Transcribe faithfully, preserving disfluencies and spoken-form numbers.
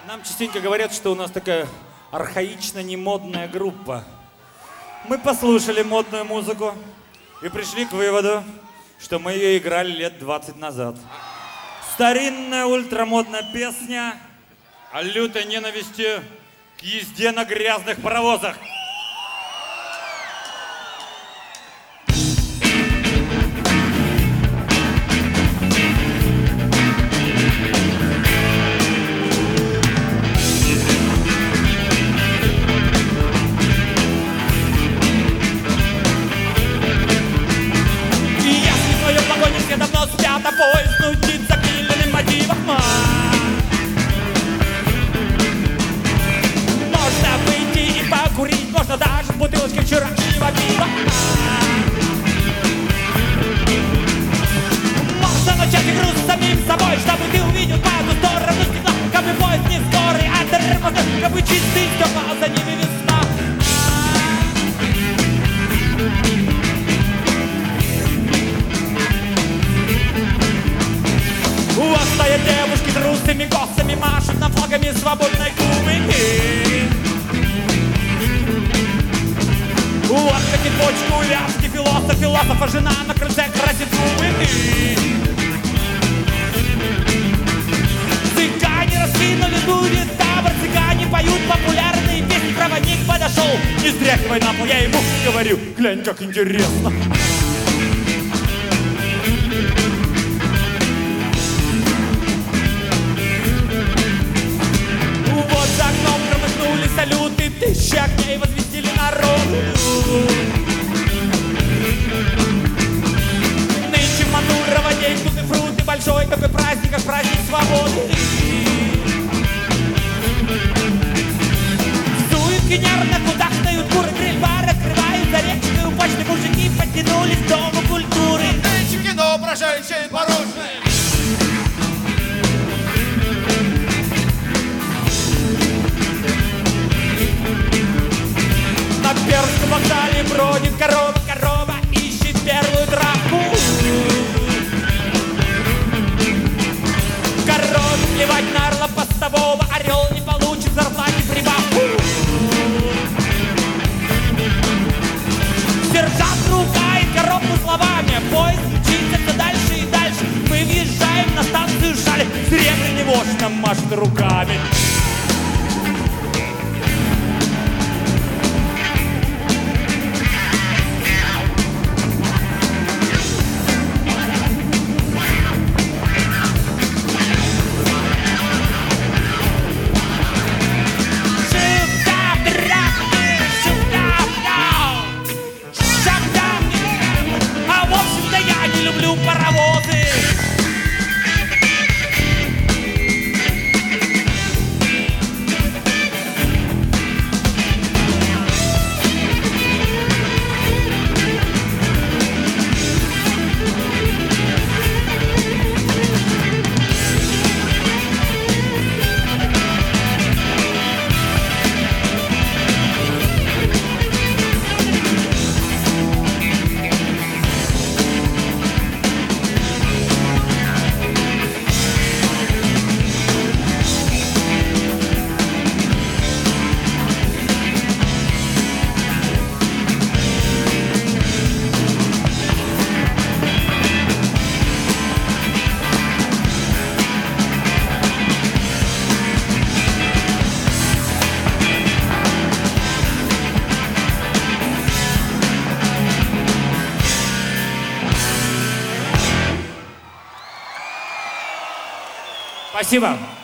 Нам частенько говорят, что у нас такая архаично-немодная группа. Мы послушали модную музыку и пришли к выводу, что мы ее играли лет двадцать назад. Старинная ультрамодная песня о лютой ненависти к езде на грязных паровозах. Давно спят, а поезд нудит запиленным мотивом. Можно выйти и покурить, можно даже бутылочки вчерашнего пива. Можно начать игру с самим собой, чтобы ты увидел по ту сторону стекла. Как бы поезд не скорый, а тормозной, как бы чистый стекла, за ними весна. У вас стоят девушки с русыми косами, машут нам флагами свободной Кубы. У вас хотит почку вязки, философ, философа жена на крыльце красит губы. Цыгане раскинули дури табор, цыгане поют популярные песни. Проводник подошел, не стряхивай на пол, я ему говорю, глянь, как интересно. Салюты, тысячи огней возвестили народу. Нынче Манурова день, тут и фрукты, большой такой праздник, как праздник свободы. Суетки нервно кудахтают куры, гриль-бар открывают за речкой, у почты мужики подтянулись к дому культуры. Нынче кино про женщин порочное. На Пермском вокзале бродит корова, корова ищет первую травку. Корове плевать на орла постового, орел не получит зарплате прибавку. Сержант ругает коровку словами, поезд мчится все дальше и дальше. Мы въезжаем на станцию Шали, серебряный вождь нам машет руками. Паровозы. Спасибо.